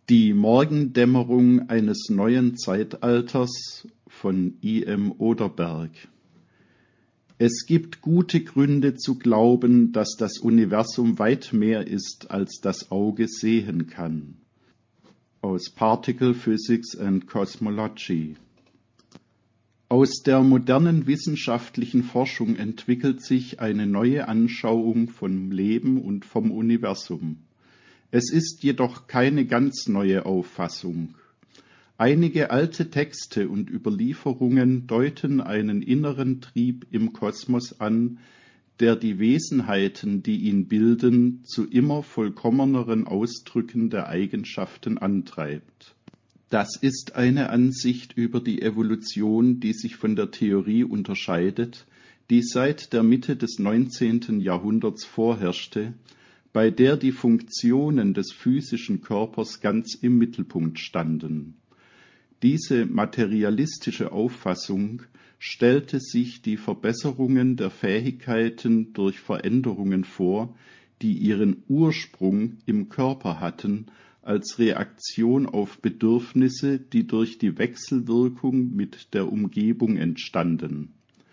Die Morgendämmerung eines neuen Zeitalters von I.M. Oderberg. Es gibt gute Gründe zu glauben, dass das Universum weit mehr ist, als das Auge sehen kann. Aus Particle Physics and Cosmology. Aus der modernen wissenschaftlichen Forschung entwickelt sich eine neue Anschauung vom Leben und vom Universum. Es ist jedoch keine ganz neue Auffassung. Einige alte Texte und Überlieferungen deuten einen inneren Trieb im Kosmos an, der die Wesenheiten, die ihn bilden, zu immer vollkommeneren Ausdrücken der Eigenschaften antreibt. Das ist eine Ansicht über die Evolution, die sich von der Theorie unterscheidet, die seit der Mitte des 19. Jahrhunderts vorherrschte, bei der die Funktionen des physischen Körpers ganz im Mittelpunkt standen. Diese materialistische Auffassung stellte sich die Verbesserungen der Fähigkeiten durch Veränderungen vor, die ihren Ursprung im Körper hatten, als Reaktion auf Bedürfnisse, die durch die Wechselwirkung mit der Umgebung entstanden.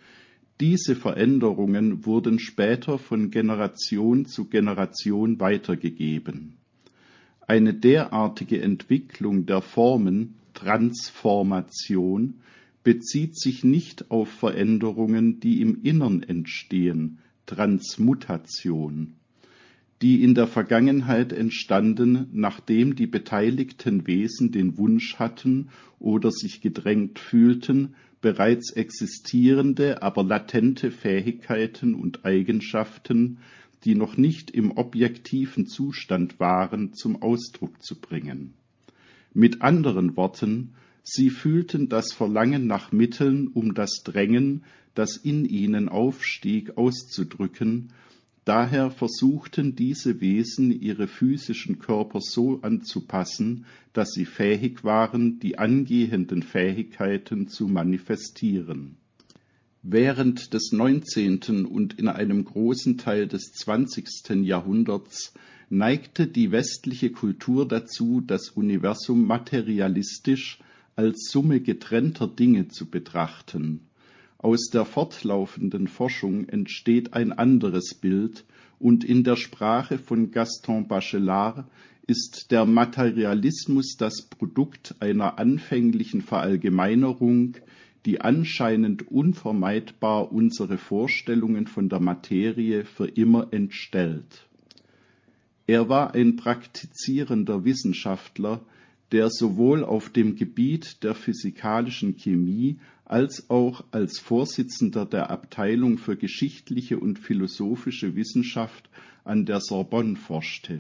Diese Veränderungen wurden später von Generation zu Generation weitergegeben. Eine derartige Entwicklung der Formen, Transformation, bezieht sich nicht auf Veränderungen, die im Innern entstehen, Transmutation, die in der Vergangenheit entstanden, nachdem die beteiligten Wesen den Wunsch hatten oder sich gedrängt fühlten, bereits existierende, aber latente Fähigkeiten und Eigenschaften, die noch nicht im objektiven Zustand waren, zum Ausdruck zu bringen. Mit anderen Worten, sie fühlten das Verlangen nach Mitteln, um das Drängen, das in ihnen aufstieg, auszudrücken. Daher versuchten diese Wesen, ihre physischen Körper so anzupassen, dass sie fähig waren, die angehenden Fähigkeiten zu manifestieren. Während des 19. und in einem großen Teil des 20. Jahrhunderts neigte die westliche Kultur dazu, das Universum materialistisch als Summe getrennter Dinge zu betrachten. Aus der fortlaufenden Forschung entsteht ein anderes Bild, und in der Sprache von Gaston Bachelard ist der Materialismus das Produkt einer anfänglichen Verallgemeinerung, die anscheinend unvermeidbar unsere Vorstellungen von der Materie für immer entstellt. Er war ein praktizierender Wissenschaftler, der sowohl auf dem Gebiet der physikalischen Chemie als auch als Vorsitzender der Abteilung für geschichtliche und philosophische Wissenschaft an der Sorbonne forschte.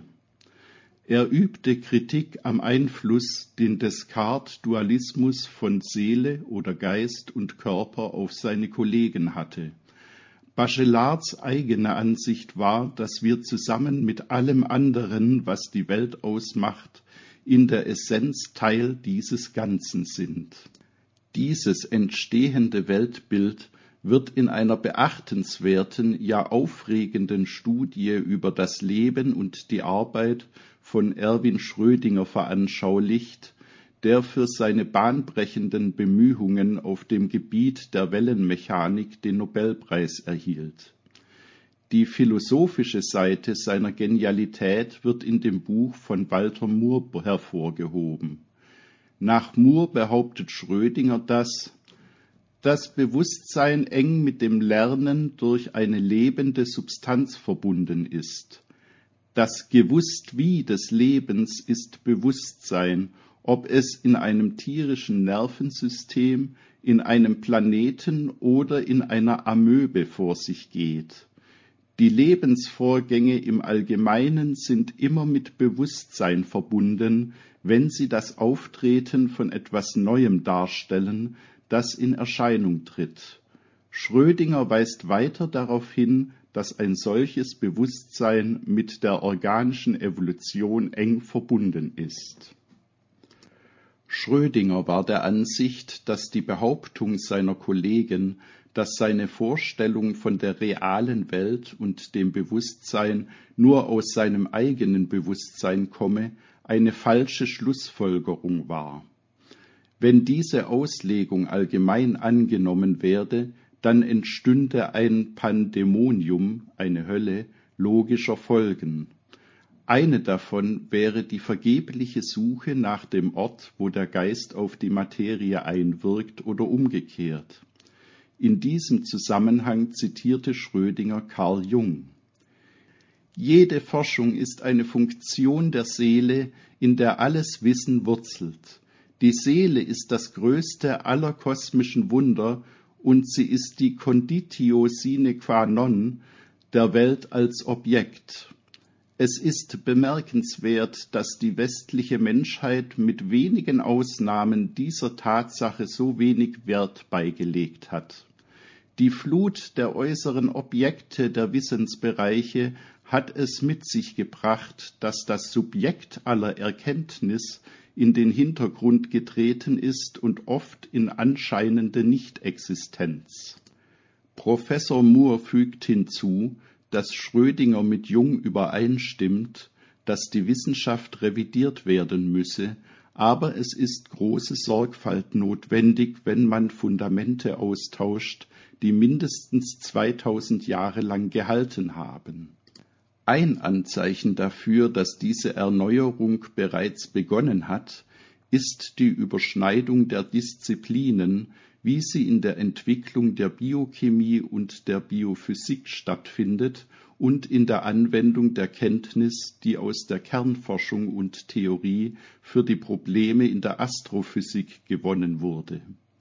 Er übte Kritik am Einfluss, den Descartes-Dualismus von Seele oder Geist und Körper auf seine Kollegen hatte. Bachelards eigene Ansicht war, dass wir zusammen mit allem anderen, was die Welt ausmacht, in der Essenz Teil dieses Ganzen sind. Dieses entstehende Weltbild wird in einer beachtenswerten, ja aufregenden Studie über das Leben und die Arbeit von Erwin Schrödinger veranschaulicht, der für seine bahnbrechenden Bemühungen auf dem Gebiet der Wellenmechanik den Nobelpreis erhielt. Die philosophische Seite seiner Genialität wird in dem Buch von Walter Moore hervorgehoben. Nach Moore behauptet Schrödinger, dass das Bewusstsein eng mit dem Lernen durch eine lebende Substanz verbunden ist. Das Gewusst-Wie des Lebens ist Bewusstsein, ob es in einem tierischen Nervensystem, in einem Planeten oder in einer Amöbe vor sich geht. Die Lebensvorgänge im Allgemeinen sind immer mit Bewusstsein verbunden, wenn sie das Auftreten von etwas Neuem darstellen, das in Erscheinung tritt. Schrödinger weist weiter darauf hin, dass ein solches Bewusstsein mit der organischen Evolution eng verbunden ist. Schrödinger war der Ansicht, dass die Behauptung seiner Kollegen, dass seine Vorstellung von der realen Welt und dem Bewusstsein nur aus seinem eigenen Bewusstsein komme, eine falsche Schlussfolgerung war. Wenn diese Auslegung allgemein angenommen werde, dann entstünde ein Pandemonium, eine Hölle, logischer Folgen. Eine davon wäre die vergebliche Suche nach dem Ort, wo der Geist auf die Materie einwirkt, oder umgekehrt. In diesem Zusammenhang zitierte Schrödinger Carl Jung. Jede Forschung ist eine Funktion der Seele, in der alles Wissen wurzelt. Die Seele ist das größte aller kosmischen Wunder und sie ist die Conditio sine qua non der Welt als Objekt. Es ist bemerkenswert, dass die westliche Menschheit mit wenigen Ausnahmen dieser Tatsache so wenig Wert beigelegt hat. Die Flut der äußeren Objekte der Wissensbereiche hat es mit sich gebracht, dass das Subjekt aller Erkenntnis in den Hintergrund getreten ist und oft in anscheinende Nichtexistenz. Professor Moore fügt hinzu, dass Schrödinger mit Jung übereinstimmt, dass die Wissenschaft revidiert werden müsse, aber es ist große Sorgfalt notwendig, wenn man Fundamente austauscht, die mindestens 2000 Jahre lang gehalten haben. Ein Anzeichen dafür, dass diese Erneuerung bereits begonnen hat, ist die Überschneidung der Disziplinen, wie sie in der Entwicklung der Biochemie und der Biophysik stattfindet und in der Anwendung der Kenntnis, die aus der Kernforschung und Theorie für die Probleme in der Astrophysik gewonnen wurde.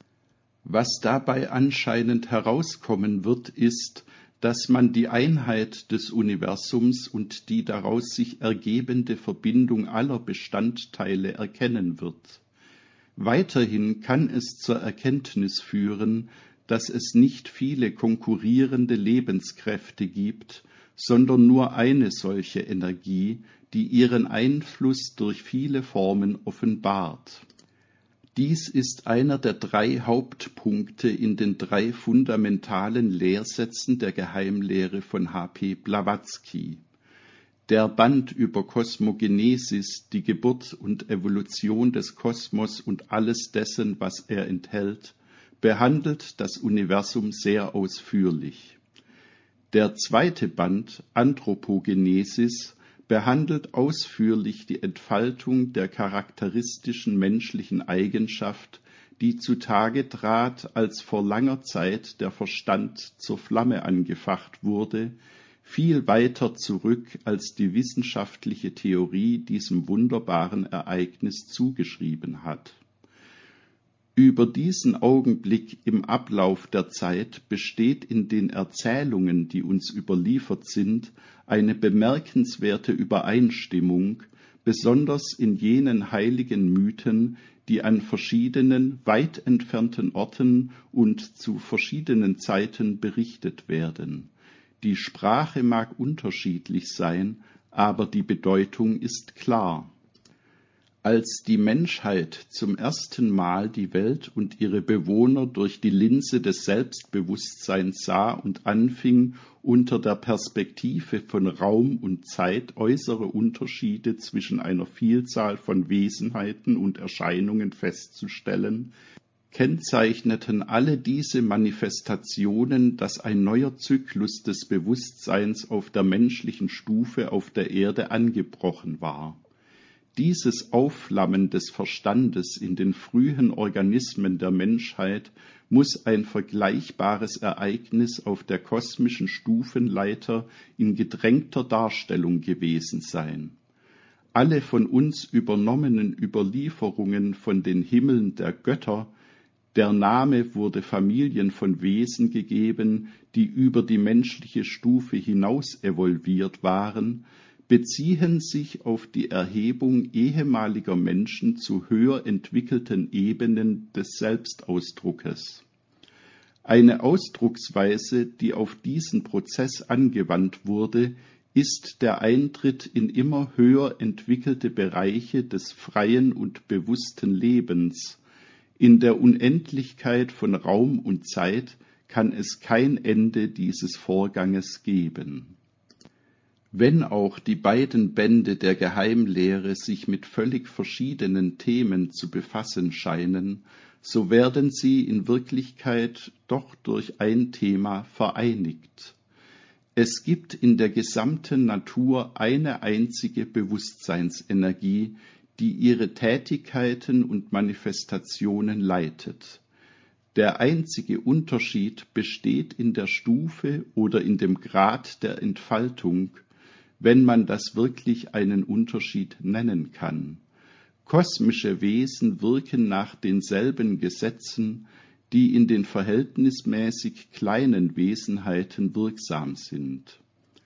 Was dabei anscheinend herauskommen wird, ist, dass man die Einheit des Universums und die daraus sich ergebende Verbindung aller Bestandteile erkennen wird. Weiterhin kann es zur Erkenntnis führen, dass es nicht viele konkurrierende Lebenskräfte gibt, sondern nur eine solche Energie, die ihren Einfluss durch viele Formen offenbart. Dies ist einer der 3 Hauptpunkte in den 3 fundamentalen Lehrsätzen der Geheimlehre von H.P. Blavatsky. Der Band über Kosmogenesis, die Geburt und Evolution des Kosmos und alles dessen, was er enthält, behandelt das Universum sehr ausführlich. Der 2. Band, Anthropogenesis, behandelt ausführlich die Entfaltung der charakteristischen menschlichen Eigenschaft, die zutage trat, als vor langer Zeit der Verstand zur Flamme angefacht wurde, viel weiter zurück, als die wissenschaftliche Theorie diesem wunderbaren Ereignis zugeschrieben hat. Über diesen Augenblick im Ablauf der Zeit besteht in den Erzählungen, die uns überliefert sind, eine bemerkenswerte Übereinstimmung, besonders in jenen heiligen Mythen, die an verschiedenen, weit entfernten Orten und zu verschiedenen Zeiten berichtet werden. Die Sprache mag unterschiedlich sein, aber die Bedeutung ist klar. Als die Menschheit zum ersten Mal die Welt und ihre Bewohner durch die Linse des Selbstbewusstseins sah und anfing, unter der Perspektive von Raum und Zeit äußere Unterschiede zwischen einer Vielzahl von Wesenheiten und Erscheinungen festzustellen, kennzeichneten alle diese Manifestationen, dass ein neuer Zyklus des Bewusstseins auf der menschlichen Stufe auf der Erde angebrochen war. Dieses Aufflammen des Verstandes in den frühen Organismen der Menschheit muss ein vergleichbares Ereignis auf der kosmischen Stufenleiter in gedrängter Darstellung gewesen sein. Alle von uns übernommenen Überlieferungen von den Himmeln der Götter, der Name wurde Familien von Wesen gegeben, die über die menschliche Stufe hinaus evolviert waren, beziehen sich auf die Erhebung ehemaliger Menschen zu höher entwickelten Ebenen des Selbstausdruckes. Eine Ausdrucksweise, die auf diesen Prozess angewandt wurde, ist der Eintritt in immer höher entwickelte Bereiche des freien und bewussten Lebens. In der Unendlichkeit von Raum und Zeit kann es kein Ende dieses Vorganges geben. Wenn auch die beiden Bände der Geheimlehre sich mit völlig verschiedenen Themen zu befassen scheinen, so werden sie in Wirklichkeit doch durch ein Thema vereinigt. Es gibt in der gesamten Natur eine einzige Bewusstseinsenergie, die ihre Tätigkeiten und Manifestationen leitet. Der einzige Unterschied besteht in der Stufe oder in dem Grad der Entfaltung, wenn man das wirklich einen Unterschied nennen kann. Kosmische Wesen wirken nach denselben Gesetzen, die in den verhältnismäßig kleinen Wesenheiten wirksam sind.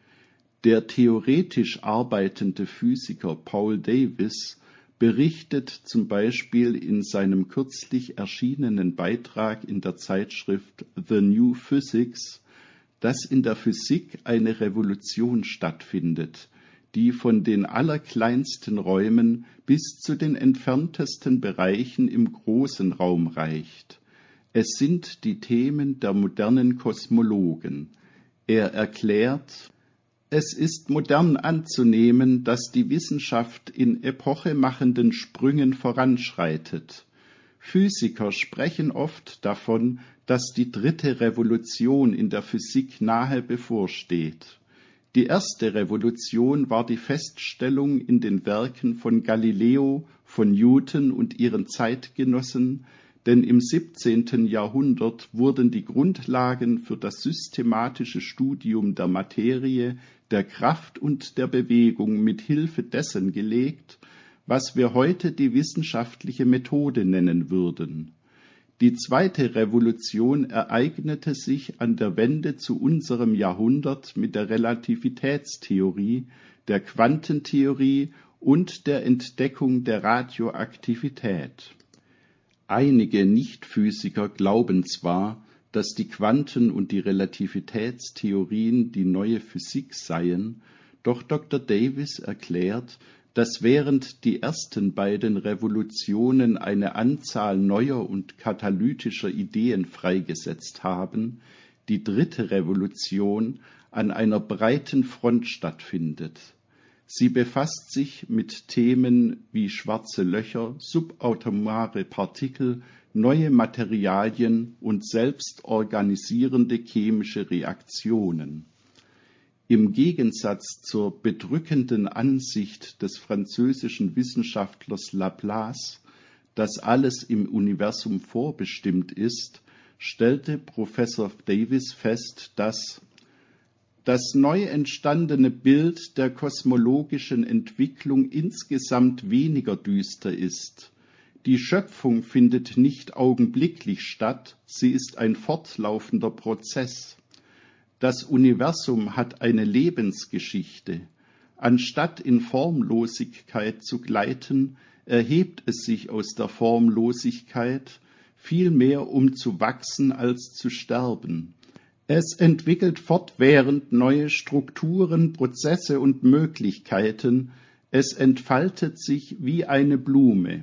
Der theoretisch arbeitende Physiker Paul Davies berichtet zum Beispiel in seinem kürzlich erschienenen Beitrag in der Zeitschrift The New Physics, dass in der Physik eine Revolution stattfindet, die von den allerkleinsten Räumen bis zu den entferntesten Bereichen im großen Raum reicht. Es sind die Themen der modernen Kosmologen. Er erklärt: Es ist modern anzunehmen, dass die Wissenschaft in epochemachenden Sprüngen voranschreitet. Physiker sprechen oft davon, dass die dritte Revolution in der Physik nahe bevorsteht. Die erste Revolution war die Feststellung in den Werken von Galileo, von Newton und ihren Zeitgenossen, denn im 17. Jahrhundert wurden die Grundlagen für das systematische Studium der Materie, der Kraft und der Bewegung mit Hilfe dessen gelegt, was wir heute die wissenschaftliche Methode nennen würden. Die zweite Revolution ereignete sich an der Wende zu unserem Jahrhundert mit der Relativitätstheorie, der Quantentheorie und der Entdeckung der Radioaktivität. Einige Nichtphysiker glauben zwar, dass die Quanten- und die Relativitätstheorien die neue Physik seien, doch Dr. Davies erklärt, dass während die ersten beiden Revolutionen eine Anzahl neuer und katalytischer Ideen freigesetzt haben, die dritte Revolution an einer breiten Front stattfindet. Sie befasst sich mit Themen wie schwarze Löcher, subatomare Partikel, neue Materialien und selbstorganisierende chemische Reaktionen. Im Gegensatz zur bedrückenden Ansicht des französischen Wissenschaftlers Laplace, dass alles im Universum vorbestimmt ist, stellte Professor Davies fest, dass das neu entstandene Bild der kosmologischen Entwicklung insgesamt weniger düster ist. Die Schöpfung findet nicht augenblicklich statt, sie ist ein fortlaufender Prozess. Das Universum hat eine Lebensgeschichte. Anstatt in Formlosigkeit zu gleiten, erhebt es sich aus der Formlosigkeit, vielmehr um zu wachsen als zu sterben. Es entwickelt fortwährend neue Strukturen, Prozesse und Möglichkeiten. Es entfaltet sich wie eine Blume.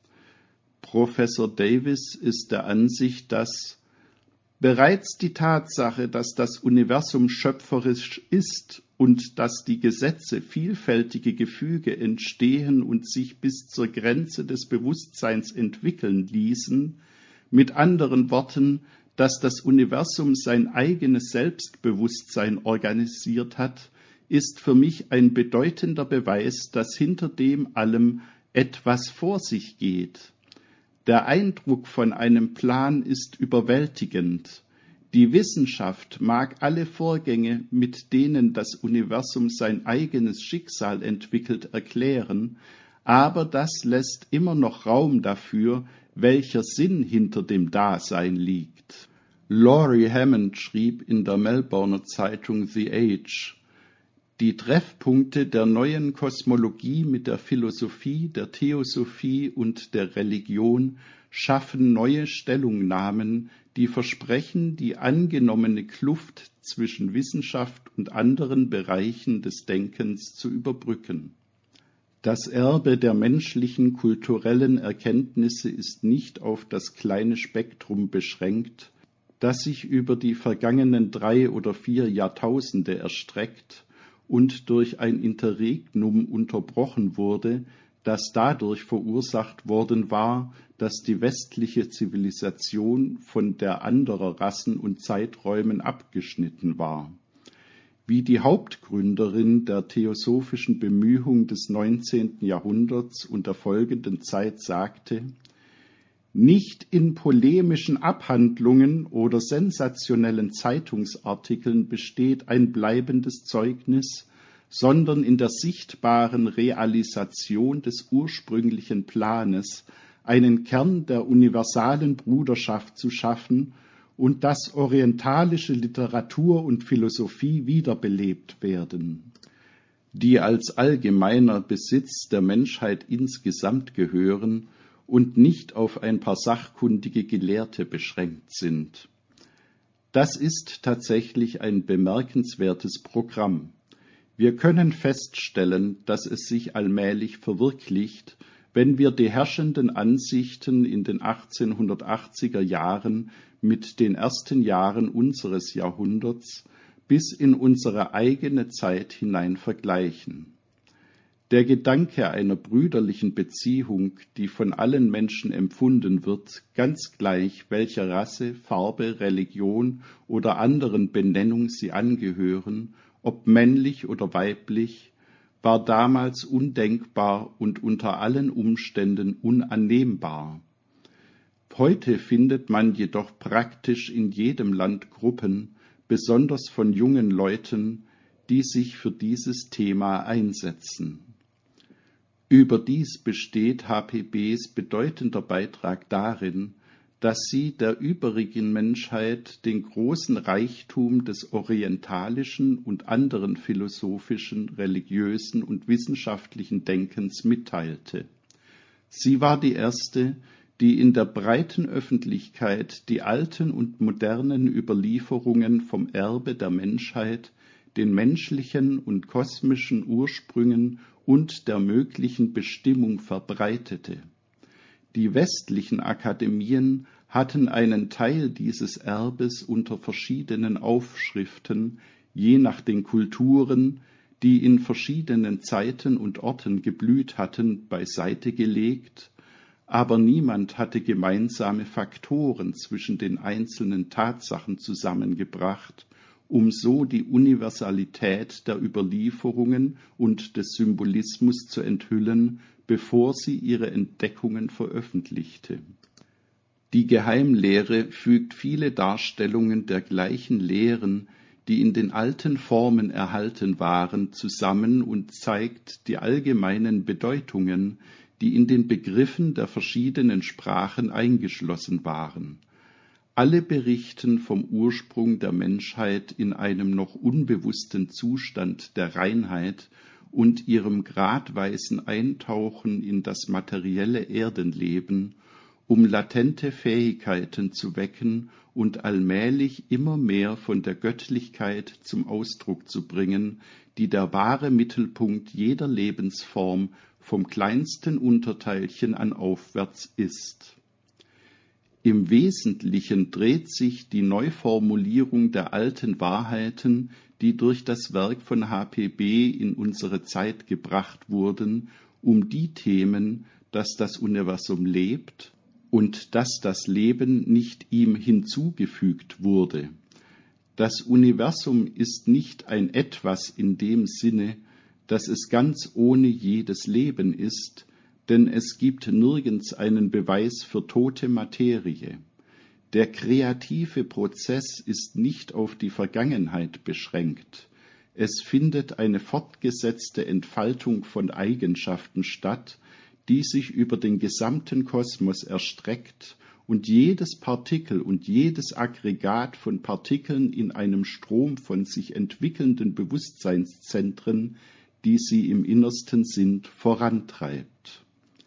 Professor Davies ist der Ansicht, dass bereits die Tatsache, dass das Universum schöpferisch ist und dass die Gesetze vielfältige Gefüge entstehen und sich bis zur Grenze des Bewusstseins entwickeln ließen, mit anderen Worten, dass das Universum sein eigenes Selbstbewusstsein organisiert hat, ist für mich ein bedeutender Beweis, dass hinter dem allem etwas vor sich geht. Der Eindruck von einem Plan ist überwältigend. Die Wissenschaft mag alle Vorgänge, mit denen das Universum sein eigenes Schicksal entwickelt, erklären, aber das lässt immer noch Raum dafür, welcher Sinn hinter dem Dasein liegt. Laurie Hammond schrieb in der Melbourner Zeitung The Age: Die Treffpunkte der neuen Kosmologie mit der Philosophie, der Theosophie und der Religion schaffen neue Stellungnahmen, die versprechen, die angenommene Kluft zwischen Wissenschaft und anderen Bereichen des Denkens zu überbrücken. Das Erbe der menschlichen kulturellen Erkenntnisse ist nicht auf das kleine Spektrum beschränkt, das sich über die vergangenen 3 oder 4 Jahrtausende erstreckt und durch ein Interregnum unterbrochen wurde, das dadurch verursacht worden war, dass die westliche Zivilisation von der anderer Rassen und Zeiträumen abgeschnitten war. Wie die Hauptgründerin der theosophischen Bemühung des 19. Jahrhunderts und der folgenden Zeit sagte: Nicht in polemischen Abhandlungen oder sensationellen Zeitungsartikeln besteht ein bleibendes Zeugnis, sondern in der sichtbaren Realisation des ursprünglichen Planes, einen Kern der universalen Bruderschaft zu schaffen und dass orientalische Literatur und Philosophie wiederbelebt werden, die als allgemeiner Besitz der Menschheit insgesamt gehören und nicht auf ein paar sachkundige Gelehrte beschränkt sind. Das ist tatsächlich ein bemerkenswertes Programm. Wir können feststellen, dass es sich allmählich verwirklicht, wenn wir die herrschenden Ansichten in den 1880er Jahren mit den ersten Jahren unseres Jahrhunderts bis in unsere eigene Zeit hinein vergleichen. Der Gedanke einer brüderlichen Beziehung, die von allen Menschen empfunden wird, ganz gleich welcher Rasse, Farbe, Religion oder anderen Benennung sie angehören, ob männlich oder weiblich, war damals undenkbar und unter allen Umständen unannehmbar. Heute findet man jedoch praktisch in jedem Land Gruppen, besonders von jungen Leuten, die sich für dieses Thema einsetzen. Überdies besteht HPBs bedeutender Beitrag darin, dass sie der übrigen Menschheit den großen Reichtum des orientalischen und anderen philosophischen, religiösen und wissenschaftlichen Denkens mitteilte. Sie war die erste, die in der breiten Öffentlichkeit die alten und modernen Überlieferungen vom Erbe der Menschheit, den menschlichen und kosmischen Ursprüngen und der möglichen Bestimmung verbreitete. Die westlichen Akademien hatten einen Teil dieses Erbes unter verschiedenen Aufschriften, je nach den Kulturen, die in verschiedenen Zeiten und Orten geblüht hatten, beiseite gelegt, aber niemand hatte gemeinsame Faktoren zwischen den einzelnen Tatsachen zusammengebracht, um so die Universalität der Überlieferungen und des Symbolismus zu enthüllen, bevor sie ihre Entdeckungen veröffentlichte. Die Geheimlehre fügt viele Darstellungen der gleichen Lehren, die in den alten Formen erhalten waren, zusammen und zeigt die allgemeinen Bedeutungen, die in den Begriffen der verschiedenen Sprachen eingeschlossen waren. Alle berichten vom Ursprung der Menschheit in einem noch unbewussten Zustand der Reinheit und ihrem gradweisen Eintauchen in das materielle Erdenleben, um latente Fähigkeiten zu wecken und allmählich immer mehr von der Göttlichkeit zum Ausdruck zu bringen, die der wahre Mittelpunkt jeder Lebensform vom kleinsten Unterteilchen an aufwärts ist. Im Wesentlichen dreht sich die Neuformulierung der alten Wahrheiten, die durch das Werk von HPB in unsere Zeit gebracht wurden, um die Themen, dass das Universum lebt und dass das Leben nicht ihm hinzugefügt wurde. Das Universum ist nicht ein Etwas in dem Sinne, dass es ganz ohne jedes Leben ist, denn es gibt nirgends einen Beweis für tote Materie. Der kreative Prozess ist nicht auf die Vergangenheit beschränkt. Es findet eine fortgesetzte Entfaltung von Eigenschaften statt, die sich über den gesamten Kosmos erstreckt und jedes Partikel und jedes Aggregat von Partikeln in einem Strom von sich entwickelnden Bewusstseinszentren, die sie im Innersten sind, vorantreibt.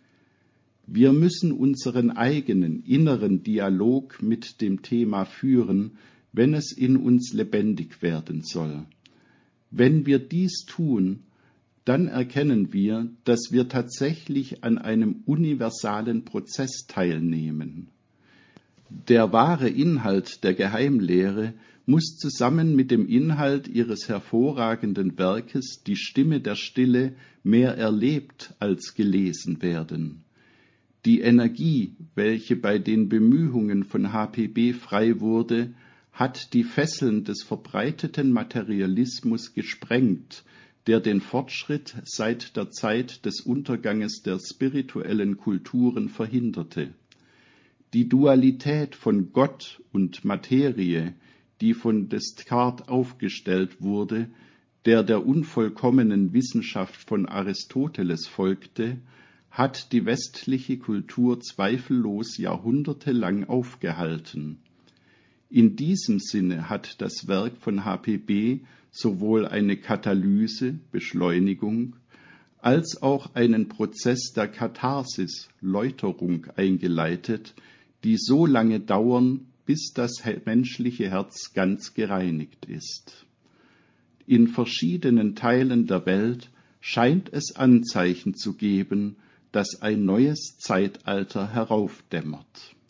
Wir müssen unseren eigenen inneren Dialog mit dem Thema führen, wenn es in uns lebendig werden soll. Wenn wir dies tun, dann erkennen wir, dass wir tatsächlich an einem universalen Prozess teilnehmen. Der wahre Inhalt der Geheimlehre muss zusammen mit dem Inhalt ihres hervorragenden Werkes Die Stimme der Stille mehr erlebt als gelesen werden. Die Energie, welche bei den Bemühungen von HPB frei wurde, hat die Fesseln des verbreiteten Materialismus gesprengt, der den Fortschritt seit der Zeit des Unterganges der spirituellen Kulturen verhinderte. Die Dualität von Gott und Materie, die von Descartes aufgestellt wurde, der unvollkommenen Wissenschaft von Aristoteles folgte, hat die westliche Kultur zweifellos jahrhundertelang aufgehalten. In diesem Sinne hat das Werk von HPB sowohl eine Katalyse, Beschleunigung, als auch einen Prozess der Katharsis, Läuterung eingeleitet, die so lange dauern, bis das menschliche Herz ganz gereinigt ist. In verschiedenen Teilen der Welt scheint es Anzeichen zu geben, dass ein neues Zeitalter heraufdämmert.